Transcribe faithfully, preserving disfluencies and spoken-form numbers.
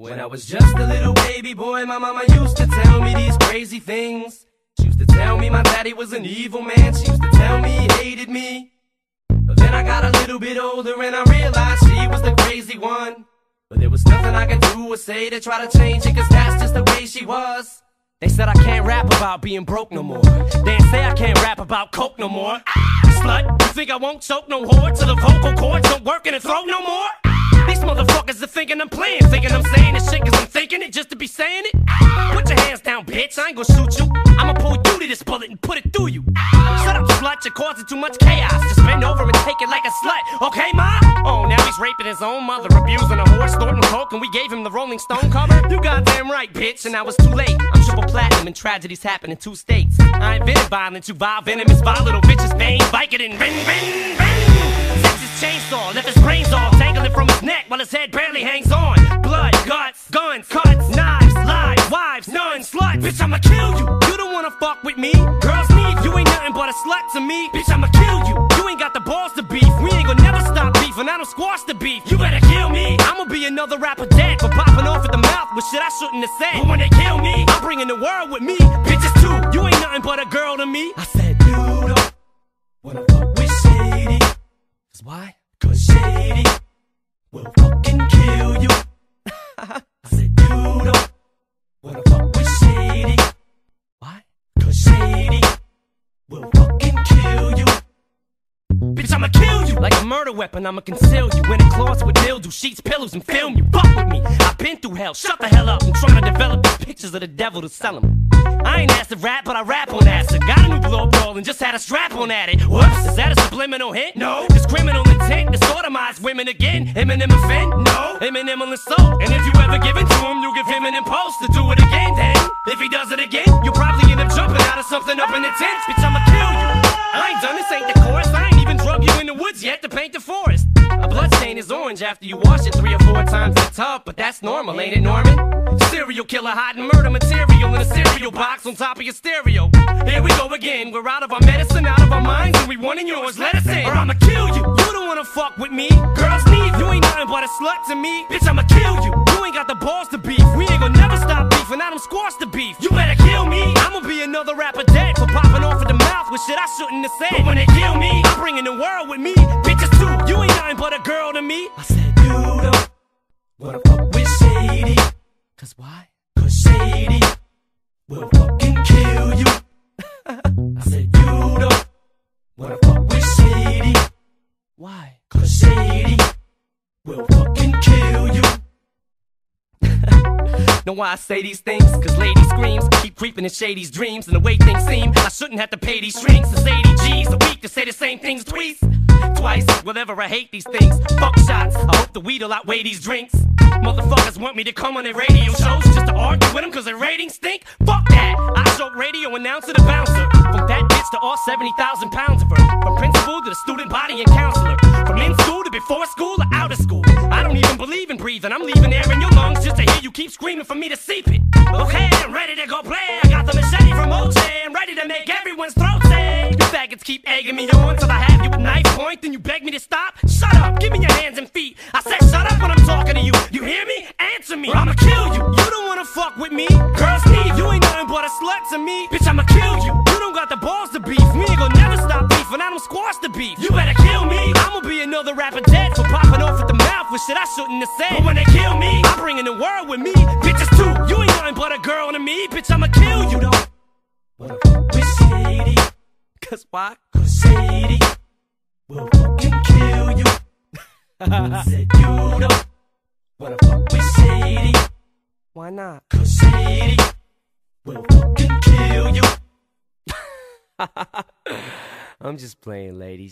When I was just a little baby boy, my mama used to tell me these crazy things. She used to tell me my daddy was an evil man. She used to tell me he hated me. But then I got a little bit older and I realized she was the crazy one. But there was nothing I could do or say to try to change it, cause that's just the way she was. They said I can't rap about being broke no more. They say I can't rap about coke no more. Ah, slut, you think I won't choke no whore till the vocal cords don't work in the throat no more? These motherfuckers are thinking I'm playing, thinking I'm saying this shit cause I'm thinking it just to be saying it. Put your hands down, bitch, I ain't gonna shoot you. I'ma pull you to this bullet and put it through you. Shut up, slut, you're causing too much chaos. Just bend over and take it like a slut, okay, ma? Oh, now he's raping his own mother, abusing a horse, snorting coke, and we gave him the Rolling Stone cover? You goddamn right, bitch, and now it's too late. I'm triple platinum and tragedies happen in two states. I invented violence, you vile venomous, vile little bitches, vein, Vicodin, ring, ring, ring. Takes his chainsaw, left his brains all dangling from his neck while his head barely hangs on. Blood, guts, guns, cuts, knives, lies, wives, nuns, sluts. Bitch, I'ma kill you. You don't wanna fuck with me. Girls need you ain't nothing but a slut to me. Bitch, I'ma kill you. You ain't got the balls to beef. We ain't gonna never stop beef, and I don't squash the beef. You better kill me. I'ma be another rapper dead for popping off at the mouth with shit I shouldn't have said. But when they kill me, I'm bringing the world with me. Bitches too. You ain't nothing but a girl to me. I said you don't wanna fuck with Shady. Cause why? Cause Shady will fucking kill you. I said you don't wanna fuck with Shady. Why? Cause Shady will fucking kill you. Bitch, I'ma kill you. Like a murder weapon, I'ma conceal you in a closet with mildew, sheets, pillows, and film you. Fuck with me, I've been through hell. Shut the hell up, I'm trying to develop these pictures of the devil to sell them. I ain't acid rap, but I rap on acid. Got a new blow roll and just had a strap on at it. Whoops, is that a subliminal hint? No. This criminal intent to sodomize women again. Eminem offend? No. Eminem will insult. And if you ever give it to him, you give him an impulse to do it again. Then, if he does it again, you'll probably end up jumping out of something up in the tent. Bitch, I'ma kill you. I ain't done this, ain't the chorus. I ain't even drug you in the woods yet to paint the forest. A blood stain is orange after you wash it three or four times in the tub, but that's normal, ain't it, Norman? Serial killer hiding murder material in a cereal box on top of your stereo. Here we go again, we're out of our medicine, out of our minds, and we wanting yours, let us in, or I'ma kill you. You don't wanna fuck with me. Girls need you, ain't nothing but a slut to me. Bitch, I'ma kill you. You ain't got the balls to beef. We ain't gonna never stop beef, and I don't squash the beef. You better kill me. I'ma be another rapper dead for popping off at the mouth with shit I shouldn't have said. But when they kill me, I'm bringing the world with me. Bitches too, you ain't nothing but a girl to me. I said you don't wanna fuck with Shady. Cause why? Cause Shady will fucking kill you. I said you don't wanna fuck with Shady. Why? Cause Shady will fucking kill you. Know why I say these things? Cause lady screams keep creeping in Shady's dreams. And the way things seem, I shouldn't have to pay these strings. It's eighty G's a week to say the same things twice. Twice, whatever, I hate these things. Fuck shots, I hope the weed'll outweigh these drinks. Motherfuckers want me to come on their radio shows just to argue with them cause their ratings stink. Fuck that, I joke radio announcer to bouncer. From that bitch to all seventy thousand pounds of her. From principal to the student body and counselor. From in school to before school or out of school. I don't even believe in breathing, I'm leaving air in your lungs just to hear you keep screaming for me to seep it. Okay, I'm ready to go play. I got the machete from O J. I'm ready to make everyone's throat say. You faggots keep egging me on till I have you at knife point. Then you beg me to stop? Shut up, give me your hands and feet. I said shut up when I'm talking to you. You hear me? Answer me, or I'ma kill you. You don't wanna fuck with me. Girls need you, ain't nothing but a slut to me. Bitch, I'ma kill you. You don't got the balls to beef. We ain't gonna never stop beef, and I don't squash the beef. You better kill me. I'ma be another rapper dead for popping off at the mouth with shit I shouldn't have said. But when they kill me, I'm bringing the world with me. Bitches too, you ain't nothing but a girl to me. Bitch, I'ma kill you. You don't wanna fuck with Shady. Cause why? Cause Shady will fucking kill you. I said you don't wanna fuck with Shady. Why not? Cause Shady will fucking kill you. I'm just playing, ladies.